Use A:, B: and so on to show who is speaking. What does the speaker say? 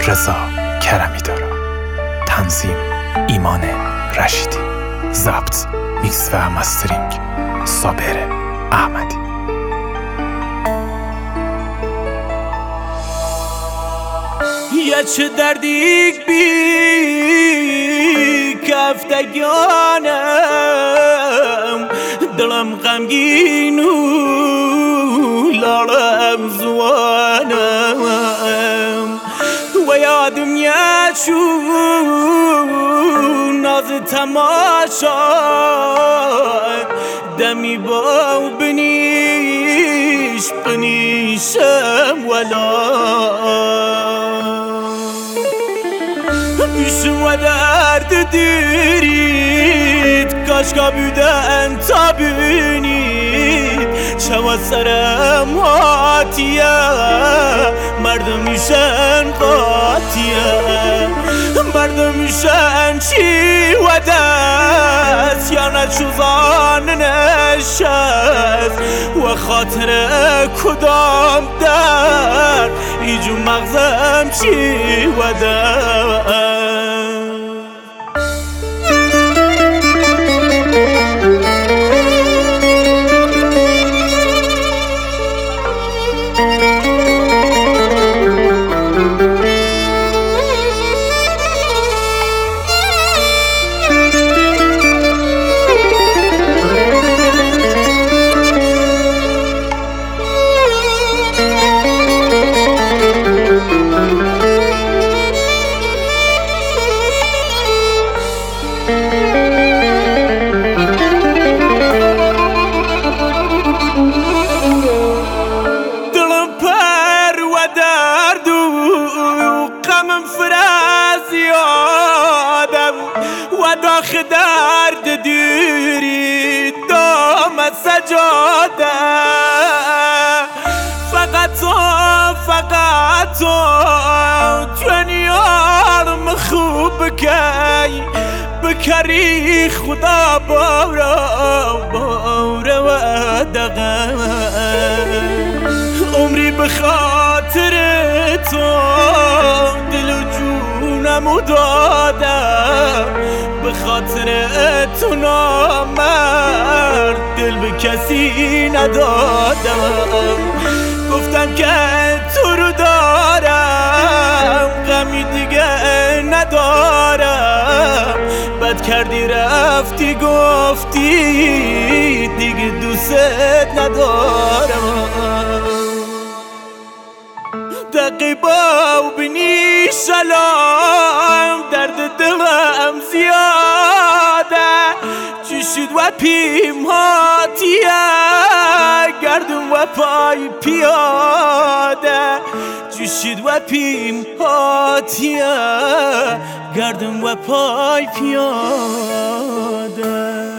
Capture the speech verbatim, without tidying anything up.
A: رضا کرمی دارم. تنظیم ایمان رشیدی. ضبط، میکس و مسترینگ صابر احمدی.
B: یه چه دردی بی کفتگانم، دلم غمگین و لالم زوانم، و یادم یه چون ناز تماشا دمی با بنیش بنیشم ولا بیشم و درد دیرید کاشکا بودن تا بینید چما سرم هاتیه مردم میشن قاطیه مردم میشن چی و دست یا نچوزان نشست و خاطر کدام در ایجو مغزم چی و دست داخ درد دیری دامت سجاده فقط تو فقط تو دنیارم خوب بکی بکری خدا بارا بارا و دقه عمری بخاطر تو دل و جونمو دادم به خاطر تو نامرد دل به کسی ندادم گفتم که تو رو دارم غمی دیگه ندارم بد کردی رفتی گفتی دیگه دوست ندارم دقیقا و بینی سلام درد دلم زیاده چی شد و پیم هاتیه گردم و پای پیاده چی شد و پیم هاتیه گردم و پای پیاده